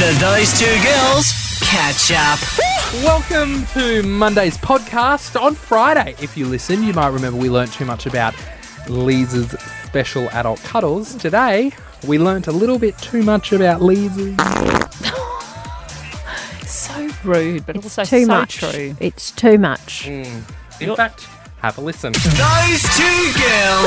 The Those Two Girls Catch Up. Welcome to Monday's podcast. On Friday, if you listen, you might remember we learnt too much about Lisa's special adult cuddles. Today, we learnt a little bit too much about Lisa's. So rude, but also Too so much. true. It's too much. In fact, have a listen. Those Two Girls.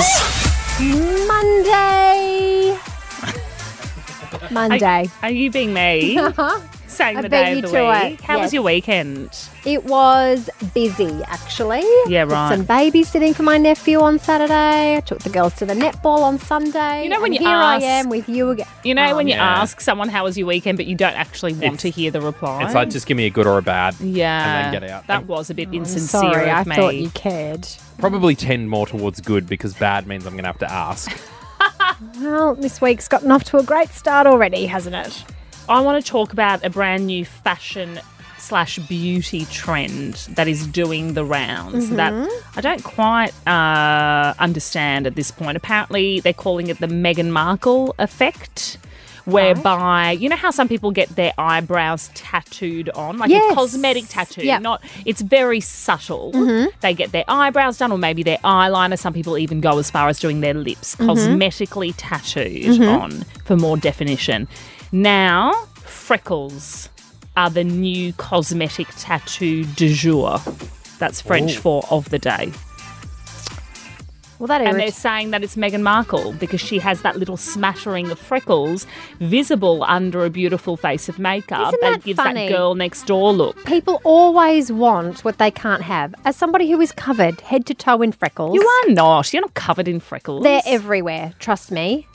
Monday. Are you being me? Saying I the beat day you of the to week. it, How was yes. your weekend? It was busy, actually. Yeah, Did right. some babysitting for my nephew on Saturday. I took the girls to the netball on Sunday. You know when and you here ask- I am with you again. You know when you yeah. ask someone how was your weekend, but you don't actually want to hear the reply? It's like, just give me a good or a bad. yeah, and then get out. That was a bit I'm insincere sorry, I of me. thought you cared. Probably tend more towards good because bad means I'm going to have to ask. Well, this week's gotten off to a great start already, hasn't it? I want to talk about a brand new fashion/beauty trend that is doing the rounds that I don't quite understand at this point. Apparently, they're calling it the Meghan Markle effect, whereby you know how some people get their eyebrows tattooed on, like a Yes. cosmetic tattoo. Yep. It's very subtle. They get their eyebrows done, or maybe their eyeliner. Some people even go as far as doing their lips cosmetically tattooed on for more definition. Now, freckles are the new cosmetic tattoo du jour. That's French for of the day. Well, that And they're irritates. saying that it's Meghan Markle because she has that little smattering of freckles visible under a beautiful face of makeup Isn't that gives funny? that girl next door look. People always want what they can't have. As somebody who is covered head to toe in freckles, You are not. You're not covered in freckles. they're everywhere. Trust me.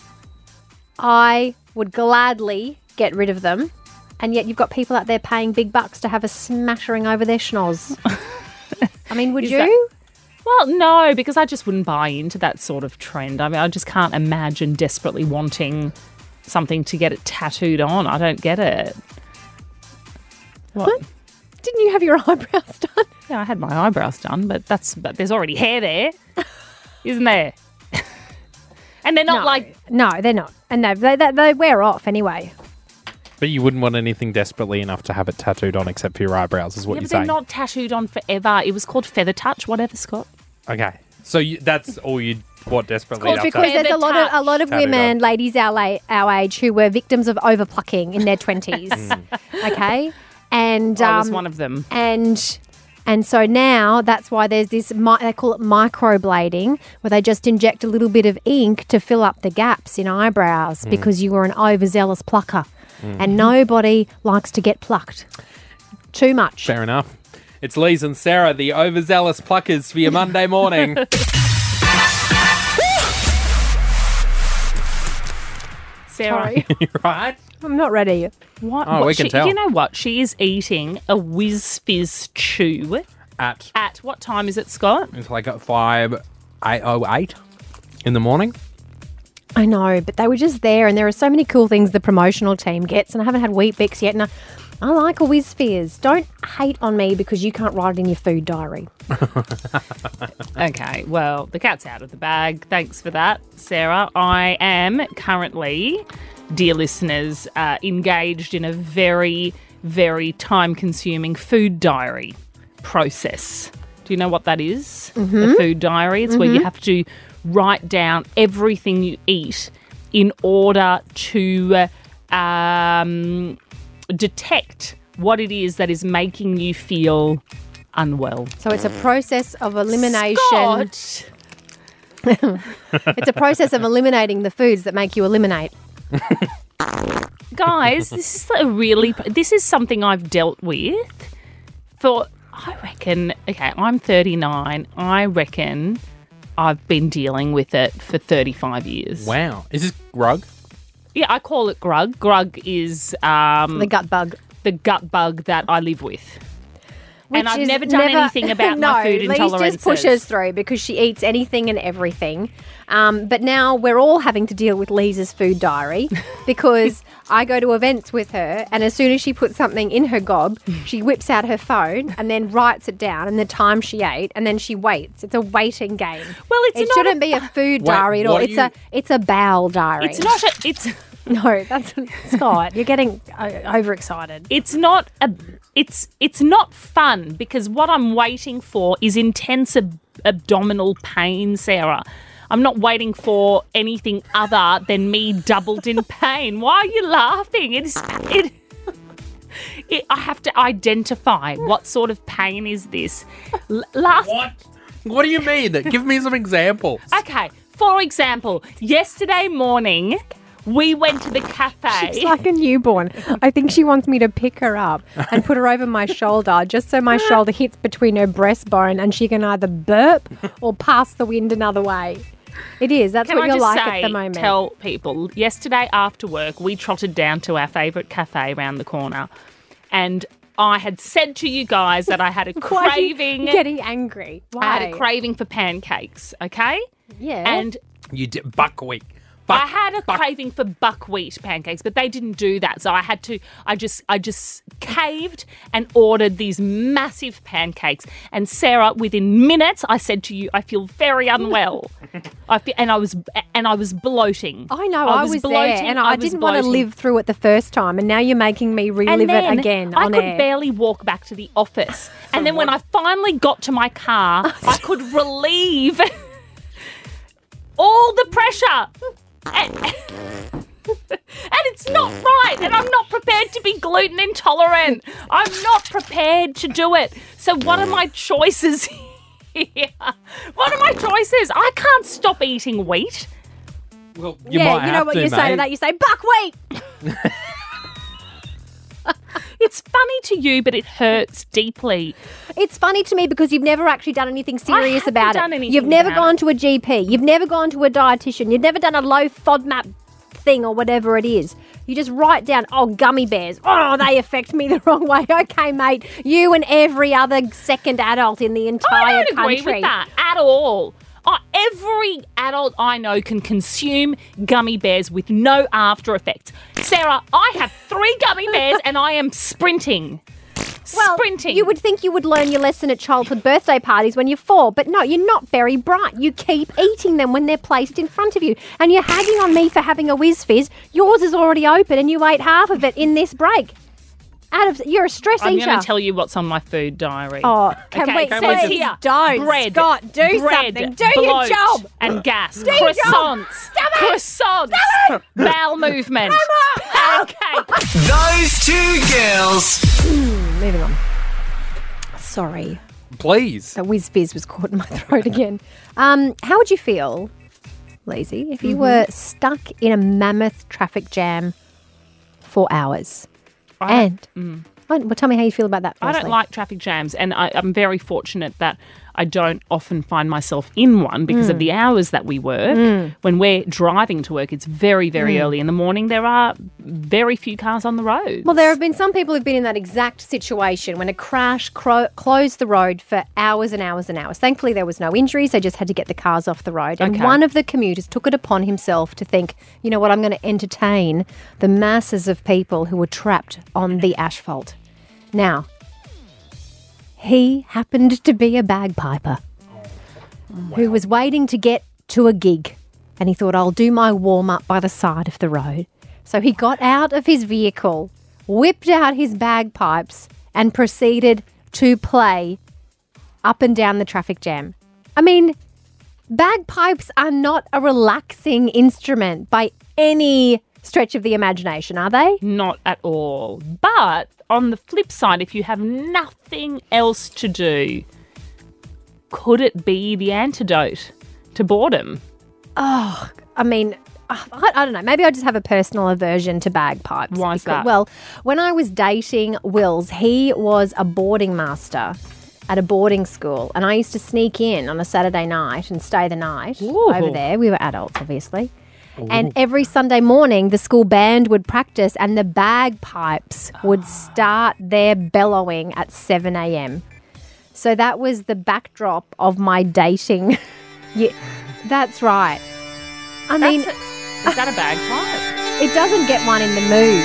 I would gladly get rid of them, and yet you've got people out there paying big bucks to have a smattering over their schnoz. I mean, would Is you? that- Well, no, because I just wouldn't buy into that sort of trend. I mean, I just can't imagine desperately wanting something to get it tattooed on. I don't get it. What? Didn't you have your eyebrows done? Yeah, I had my eyebrows done, but there's already hair there, isn't there? And they're not No, they're not. And they wear off anyway. But you wouldn't want anything desperately enough to have it tattooed on except for your eyebrows, is what yeah, you're but they're saying. not tattooed on forever. It was called Feather Touch, whatever, Scott. Okay. So that's all you want desperately called enough to Because have. there's a lot of Tattooed women, on. ladies our age, who were victims of overplucking in their 20s. Okay? And I was one of them. And so now that's why there's this, they call it microblading, where they just inject a little bit of ink to fill up the gaps in eyebrows because you were an overzealous plucker. And nobody likes to get plucked. Too much. Fair enough. It's Lise and Sarah, the overzealous pluckers for your Monday morning. Sarah, Sorry. Right? I'm not ready. what? Oh, we can tell. You know what? She is eating a Whiz Fizz chew. At what time is it, Scott? It's like at 5:08 in the morning. I know, but they were just there, and there are so many cool things the promotional team gets, and I haven't had Wheat Bix yet, and I like a Whiz Fizz. Don't hate on me because you can't write it in your food diary. Okay, well, the cat's out of the bag. Thanks for that, Sarah. I am currently, dear listeners, engaged in a very, very time-consuming food diary process. Do you know what that is? The food diary. It's where you have to write down everything you eat in order to detect what it is that is making you feel unwell. So it's a process of elimination. Scott! It's a process of eliminating the foods that make you eliminate. Guys, this is something I've dealt with for, I reckon, okay, I'm 39. I reckon I've been dealing with it for 35 years. Wow. Is this grug? Yeah, I call it grug. Grug is The gut bug. the gut bug that I live with. And Which I've is never done anything about my food Lise intolerances. just pushes through because she eats anything and everything. But now we're all having to deal with Lisa's food diary because I go to events with her, and as soon as she puts something in her gob, she whips out her phone and then writes it down and the time she ate, and then she waits. It's a waiting game. Well, it's it not shouldn't be a food diary at all. what are It's a bowel diary. It's not a, it's No, that's Scott. You're getting overexcited. It's not fun because what I'm waiting for is intense abdominal pain, Sarah. I'm not waiting for anything other than me doubled in pain. Why are you laughing? I have to identify what sort of pain is this. What do you mean? Give me some examples. Okay, for example, yesterday morning we went to the cafe. She's like a newborn. I think she wants me to pick her up and put her over my shoulder just so my shoulder hits between her breastbone and she can either burp or pass the wind another way. It is. That's what you're like at the moment. Tell people, yesterday after work, we trotted down to our favourite cafe around the corner and I had said to you guys that I had a Why are you craving. getting angry. Why? I had a craving for pancakes, okay? Yeah. And You did buckwheat. I had a craving for buckwheat pancakes, but they didn't do that. So I just caved and ordered these massive pancakes. And Sarah, within minutes, I said to you, I feel very unwell. And I was bloating. I know, I was bloating, there and I didn't want to live through it the first time and now you're making me relive it again on I could air. barely walk back to the office. And then when I finally got to my car, I could relieve all the pressure. And it's not right, and I'm not prepared to be gluten intolerant. I'm not prepared to do it. So what are my choices here? What are my choices? I can't stop eating wheat. Well, You know what you say to that? You say buckwheat. It's funny to you, but it hurts deeply. It's funny to me because you've never actually done anything serious haven't about done it. anything You've never about gone to a GP. You've never gone to a dietitian. You've never done a low FODMAP thing or whatever it is. You just write down, gummy bears. Oh, they affect me the wrong way. Okay, mate. You and every other second adult in the entire I don't country. agree with that at all. Every adult I know can consume gummy bears with no after effects. Sarah, I have 3 gummy bears and I am sprinting. Well, sprinting. you would think you would learn your lesson at childhood birthday parties when you're 4, but no, you're not very bright. You keep eating them when they're placed in front of you. And you're hagging on me for having a whiz fizz. Yours is already open and you ate half of it in this break. You're a stress I'm eater. going to tell you what's on my food diary. Oh, can Okay, we it please says here, don't. bread, Scott, do bread, something. Do your bloat, job. And gas. your job. Croissants. Stop it. Croissants. Bowel movement. Pancakes. Those two girls. Moving on. Sorry. Please. That whiz fizz was caught in my throat again. How would you feel, Lazy, if you were stuck in a mammoth traffic jam for hours? Well, tell me how you feel about that. I Firstly. don't like traffic jams, and I'm very fortunate that I don't often find myself in one because of the hours that we work. When we're driving to work, it's very, very early in the morning. There are very few cars on the road. Well, there have been some people who've been in that exact situation when a crash closed the road for hours and hours and hours. Thankfully, there was no injuries. They just had to get the cars off the road. And Okay. one of the commuters took it upon himself to think, you know what, I'm going to entertain the masses of people who were trapped on the asphalt. Now, he happened to be a bagpiper who was waiting to get to a gig. And he thought, I'll do my warm-up by the side of the road. So he got out of his vehicle, whipped out his bagpipes, and proceeded to play up and down the traffic jam. I mean, bagpipes are not a relaxing instrument by any stretch of the imagination, are they? Not at all. But on the flip side, if you have nothing else to do, could it be the antidote to boredom? I mean, I don't know. Maybe I just have a personal aversion to bagpipes. Why is that? Well, when I was dating Wills, he was a boarding master at a boarding school, and I used to sneak in on a Saturday night and stay the night over there. We were adults, obviously. And every Sunday morning, the school band would practice and the bagpipes would start their bellowing at 7 a.m. So that was the backdrop of my dating. Yeah, that's right. I mean, Is that a bagpipe? it doesn't get one in the mood.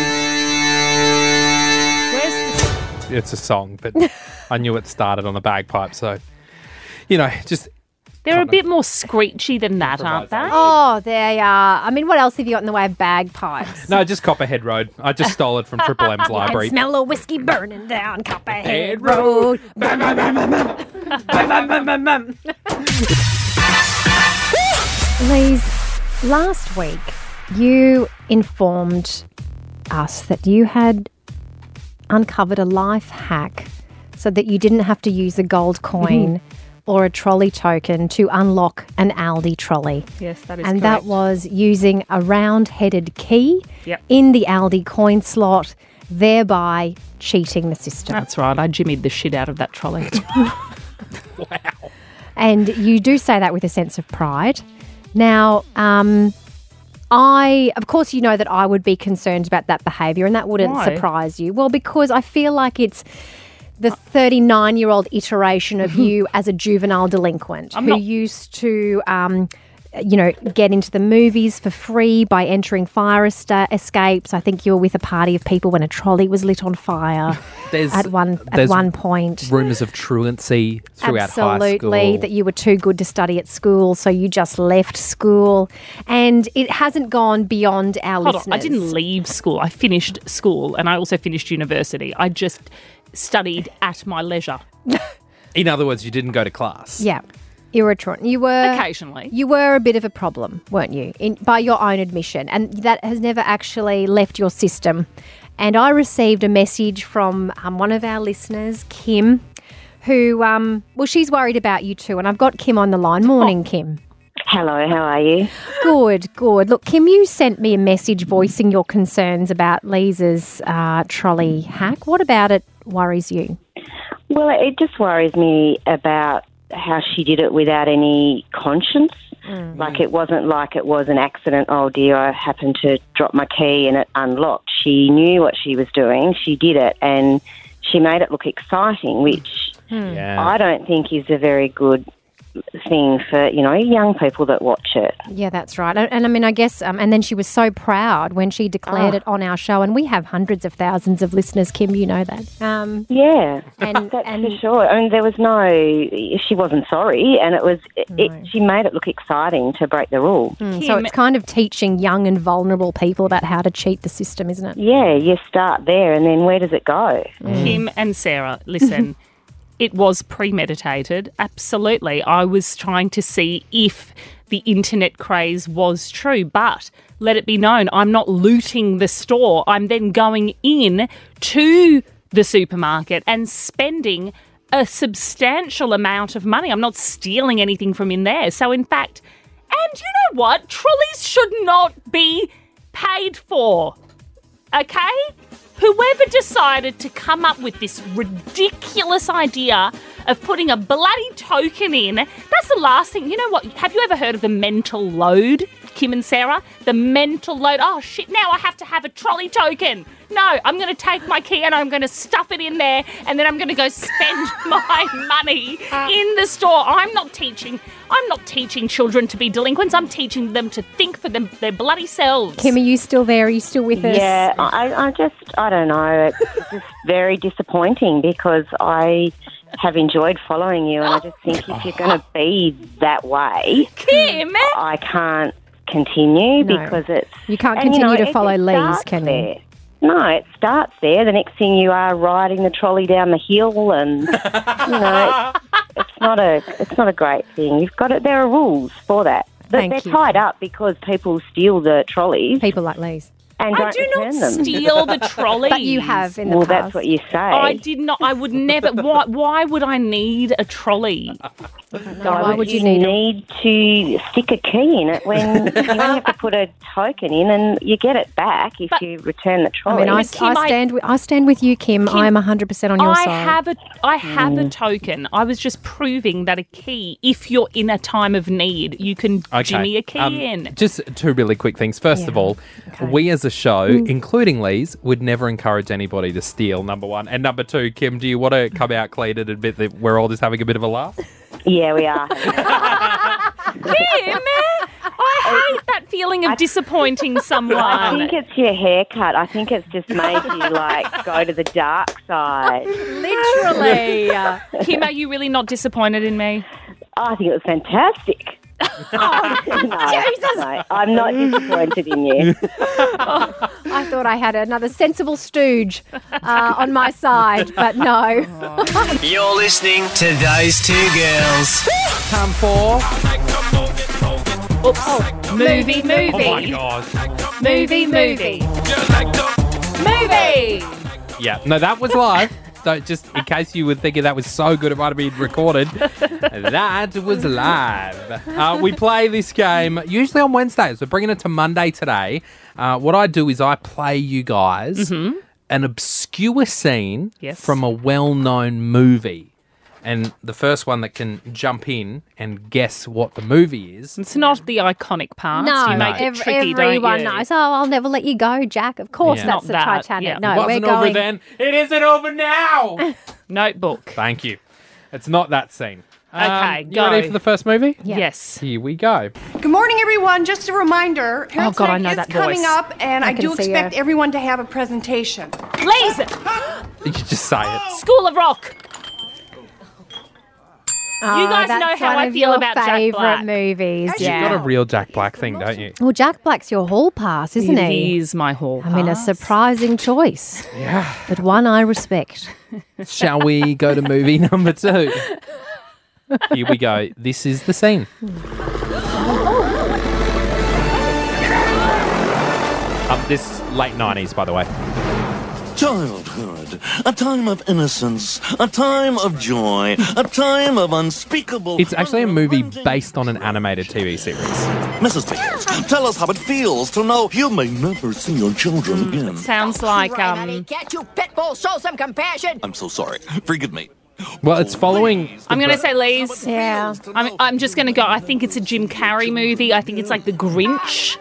Where's the... It's a song, but I knew it started on a bagpipe, so, just They're a bit more screechy than that, aren't they? Oh, they are. I mean, what else have you got in the way of bagpipes? No, just Copperhead Road. I just stole it from Triple M's library. Smell of whiskey burning down Copperhead Road. Lise, last week you informed us that you had uncovered a life hack so that you didn't have to use a gold coin or a trolley token to unlock an Aldi trolley. Yes, that is And correct. that was using a round-headed key Yep. in the Aldi coin slot, thereby cheating the system. That's right. I jimmied the shit out of that trolley. And you do say that with a sense of pride. Now, of course, you know that I would be concerned about that behaviour, and that wouldn't Why? surprise you. Well, because I feel like it's the 39-year-old iteration of you as a juvenile delinquent who used to, get into the movies for free by entering fire escapes. I think you were with a party of people when a trolley was lit on fire at one point. Rumours of truancy throughout high Absolutely, school. that you were too good to study at school, so you just left school. And it hasn't gone beyond our Hold listeners. on. I didn't leave school. I finished school and I also finished university. I just studied at my leisure. In other words, you didn't go to class. Yeah. You were a truant. You were Occasionally. You were a bit of a problem, weren't you? By your own admission, and that has never actually left your system. And I received a message from one of our listeners, Kim, who she's worried about you too. And I've got Kim on the line. Morning, Kim. Hello, how are you? Good. Look, Kim, you sent me a message voicing your concerns about Lisa's trolley hack. What about it worries you? Well, it just worries me about how she did it without any conscience. Like it wasn't like it was an accident. Oh dear, I happened to drop my key and it unlocked. She knew what she was doing. She did it and she made it look exciting, which Yeah. I don't think is a very good thing for, young people that watch it. Yeah, that's right. And I mean, I guess, and then she was so proud when she declared it on our show. And we have hundreds of thousands of listeners, Kim, you know that. Yeah, And- that's and- for sure. I mean, there was she wasn't sorry, and she made it look exciting to break the rule. So it's kind of teaching young and vulnerable people about how to cheat the system, isn't it? Yeah, you start there, and then where does it go? Kim and Sarah, listen, it was premeditated. Absolutely. I was trying to see if the internet craze was true, but let it be known, I'm not looting the store. I'm then going in to the supermarket and spending a substantial amount of money. I'm not stealing anything from in there. So, in fact, and you know what? Trolleys should not be paid for. Okay? Whoever decided to come up with this ridiculous idea of putting a bloody token in, that's the last thing. You know what? Have you ever heard of the mental load, Kim and Sarah? The mental load. Oh, shit, now I have to have a trolley token. No, I'm going to take my key and I'm going to stuff it in there and then I'm going to go spend my money in the store. I'm not teaching children to be delinquents. I'm teaching them to think for their bloody selves. Kim, are you still there? Are you still with us? Yeah, I don't know. It's just very disappointing because I have enjoyed following you, and I just think if you're going to be that way, Kim! I can't continue No. because it's... You can't and, continue to it follow Lise, starts can you? there. No, it starts there. The next thing you are riding the trolley down the hill, and it's not a great thing. You've got it. There are rules for that. Thank They're you. tied up because people steal the trolleys People like Lise. and I don't do return not them. steal the trolleys. But you have in the Well, past. that's what you say. I did not. I would never. Why would I need a trolley? Why would you need to stick a key in it when you only have to put a token in and you get it back if you return the I trolley? mean, Kim, I stand with you, Kim. I am 100% on your side. I have a token. I was just proving that a key, if you're in a time of need, you can jimmy a key in. Just two really quick things. First of Yeah. all, we as a show, including Lise, would never encourage anybody to steal, number one. And number two, Kim, do you want to come out clean and admit that we're all just having a bit of a laugh? Yeah, we are. Kim, I hate that feeling of disappointing I someone. think it's your haircut. I think it's just made you, go to the dark side. Literally. Kim, are you really not disappointed in me? I think it was fantastic. No, I'm not disappointed in you. I thought I had another sensible stooge on my side, but no. You're listening to Those Two Girls. Time for... Oops. Movie. Oh my gosh. Movie. Movie. Yeah, no, that was live. So just in case you were thinking that was so good it might have been recorded, that was live. We play this game usually on Wednesdays. We're bringing it to Monday today. What I do is I play you guys an obscure scene from a well-known movie. And the first one that can jump in and guess what the movie is. It's not the iconic parts. No, you make it tricky, everyone don't you? knows. Oh, I'll never let you go, Jack. Of course, Yeah. that's Not the that, Titanic. yeah. No, It wasn't we're over going. then. It isn't over now. Notebook. Thank you. It's not that scene. Okay, you go. ready for the first movie? Yes. Here we go. Good morning, everyone. Just a reminder, Parents' God, I Night know is that coming voice. up, and I can do see expect her. everyone to have a presentation. Lisa. You just say it. School of Rock. Oh, You guys that's know how one I of feel your about Jack favourite Black. movies. You've Yeah. got a real Jack Black thing, don't you? Well, Jack Black's your hall pass, isn't he? He is my hall I mean, a pass. surprising choice, Yeah. but one I respect. Shall we go to movie number 2? Here we go. This is the scene. This late 90s, by the way. Childhood, a time of innocence, a time of joy, a time of unspeakable... It's actually a movie based on an animated TV series. Mrs. Pickles, tell us how it feels to know you may never see your children again. Sounds like Can't you pitbull show some compassion? I'm so sorry. Forgive me. Well, it's following... I'm going to say Lise. Yeah. I'm just going to go. I think it's a Jim Carrey movie. I think it's like The Grinch.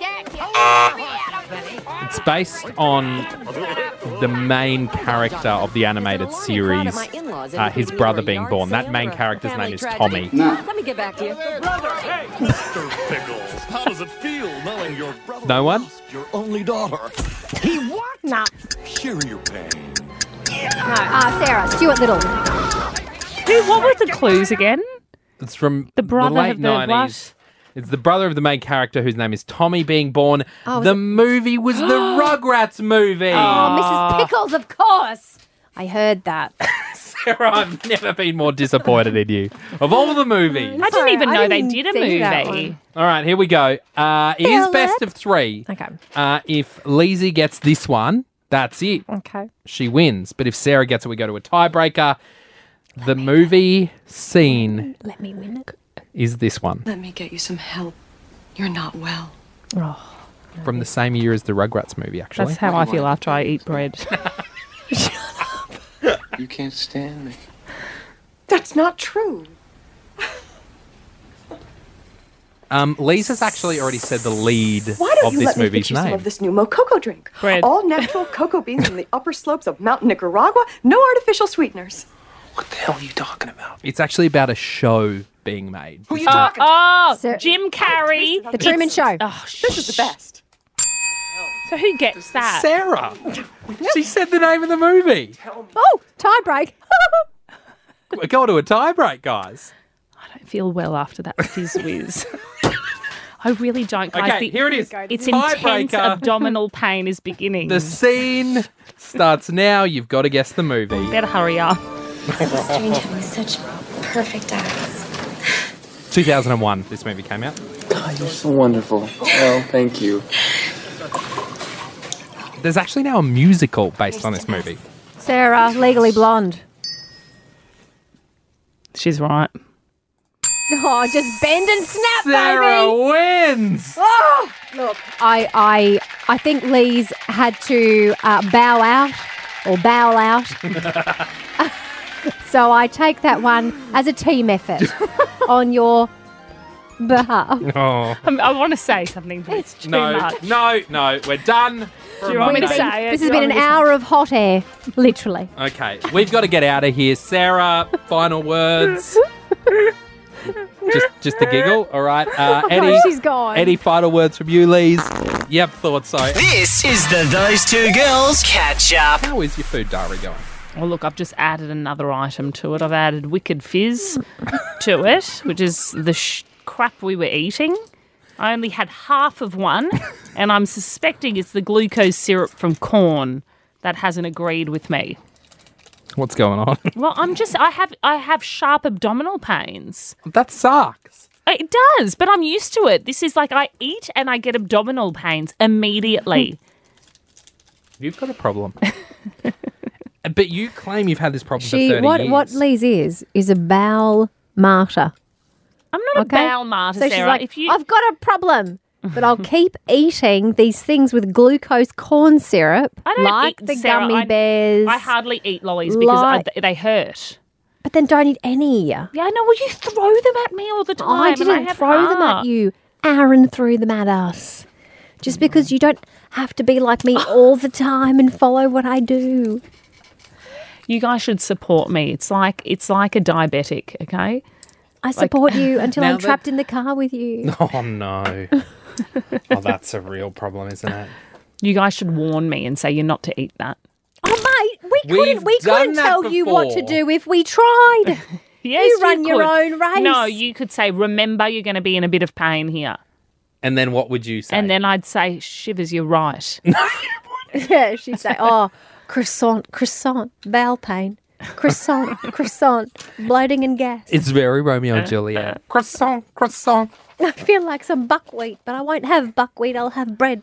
It's based on the main character of the animated series, his brother being born. That main character's name is Tommy. Let me get back to you. Mr. Pickles, how does it feel knowing your brother No one? lost your only daughter? No. Share your pain. No. Sarah, Stuart Little. What were the clues again? It's from The brother late of the 90s. what? It's the brother of the main character whose name is Tommy being born. Oh, the movie was the Rugrats movie. Oh, Mrs. Pickles, of course. I heard that. Sarah, I've never been more disappointed in you. Of all the movies. I didn't even I know didn't they did a see that movie. one. All right, here we go. It is Philip. best of 3. Okay. If Lizzie gets this one, that's it. Okay. She wins. But if Sarah gets it, we go to a tiebreaker. The movie scene Let me win it. is this one. Let me get you some help. You're not well. From the same year as the Rugrats movie, actually. That's how I feel after I eat bread. You can't stand me. That's not true. Lisa's actually already said the lead Why don't of you this let me movie's fix you some name. of this new Mococo drink? Bread. All natural cocoa beans from the upper slopes of Mountain Nicaragua. No artificial sweeteners. What the hell are you talking about? It's actually about a show being made. Who are you talking to? Oh, Sarah- Jim Carrey. The Truman Show. Oh, This is the best. So who gets that? Sarah! She said the name of the movie. Oh, tiebreak. We're going to a tiebreak, guys. I don't feel well after that fizz whiz. I really don't, guys. Okay, here it is. It's intense Tiebreaker. abdominal pain is beginning. The scene starts now. You've got to guess the movie. Better hurry up. Strange having such perfect eyes. 2001, this movie came out. God, you're so wonderful. Well, thank you. There's actually now a musical based on this movie. Sarah, Legally Blonde. She's right. Oh, just bend and snap, Sarah baby. wins! Look, I think Lee's had to bow out or bowel out. So I take that one as a team effort on your behalf. Oh. I want to say something, but it's too much. No, we're done. Do you want me to say it? This has been an hour of hot air, literally. Okay, we've got to get out of here. Sarah, final words. Just a giggle, all right. Eddie, she's gone. Eddie, final words from you, Lise. Yep, thought so. This is the Those Two Girls Catch Up. How is your food diary going? Oh, look, I've just added another item to it. I've added Wicked Fizz. to it, which is the crap we were eating. I only had half of one, and I'm suspecting it's the glucose syrup from corn that hasn't agreed with me. What's going on? Well, I have sharp abdominal pains. That sucks. It does, but I'm used to it. This is like I eat and I get abdominal pains immediately. You've got a problem. But you claim you've had this problem for 30 years. What Lise is a bowel martyr. I'm not a bowel martyr, so Sarah. She's like, I've got a problem, but I'll keep eating these things with glucose corn syrup, like the gummy bears. I hardly eat lollies because they hurt. But then don't eat any. Yeah, I know. Well, you throw them at me all the time. I didn't throw them at you. Aaron threw them at us. Just because you don't have to be like me all the time and follow what I do. You guys should support me. It's like a diabetic, okay? I support you until I'm trapped in the car with you. Oh, no. Oh, that's a real problem, isn't it? You guys should warn me and say you're not to eat that. Oh, mate, we couldn't tell you what to do if we tried. Yes, you run your own race. No, you could say, remember, you're going to be in a bit of pain here. And then what would you say? And then I'd say, shivers, you're right. Yeah, she'd say, oh, croissant, bowel pain. Croissant, bloating and gas. It's very Romeo and Juliet. Croissant. I feel like some buckwheat, but I won't have buckwheat. I'll have bread,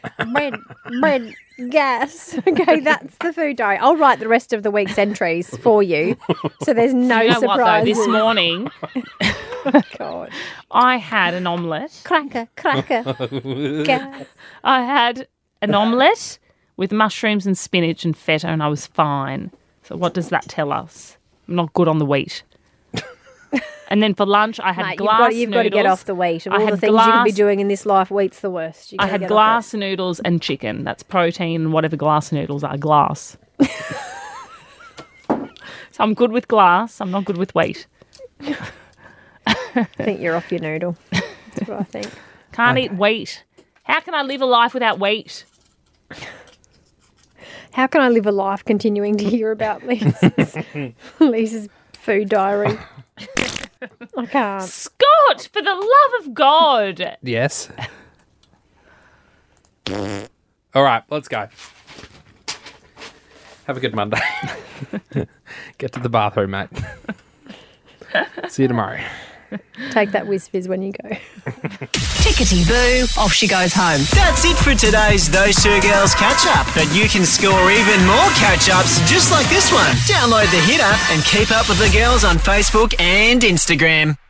gas. Okay, that's the food diary. I'll write the rest of the week's entries for you, so there's no you know surprises. What, though, this morning, God, I had an omelette. Cracker, gas. I had an omelette with mushrooms and spinach and feta, and I was fine. So what does that tell us? I'm not good on the wheat. And then for lunch, I had glass noodles. You've got to get off the wheat. Of all the things you can be doing in this life, wheat's the worst. I had glass noodles and chicken. That's protein, whatever glass noodles are, glass. So I'm good with glass. I'm not good with wheat. I think you're off your noodle. That's what I think. Can't eat wheat. How can I live a life without wheat? How can I live a life continuing to hear about Lisa's food diary? I can't. Scott, for the love of God. Yes. All right, let's go. Have a good Monday. Get to the bathroom, mate. See you tomorrow. Take that whiz fizz when you go. Tickety-boo, off she goes home. That's it for today's Those Two Girls catch-up. But you can score even more catch-ups just like this one. Download the Hit app and keep up with the girls on Facebook and Instagram.